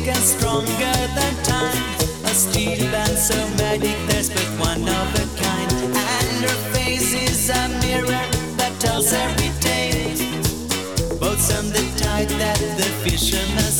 and stronger than time. A steel band so magic, there's but one of a kind. And her face is a mirror that tells every tale. Boats on the tide that the fishermen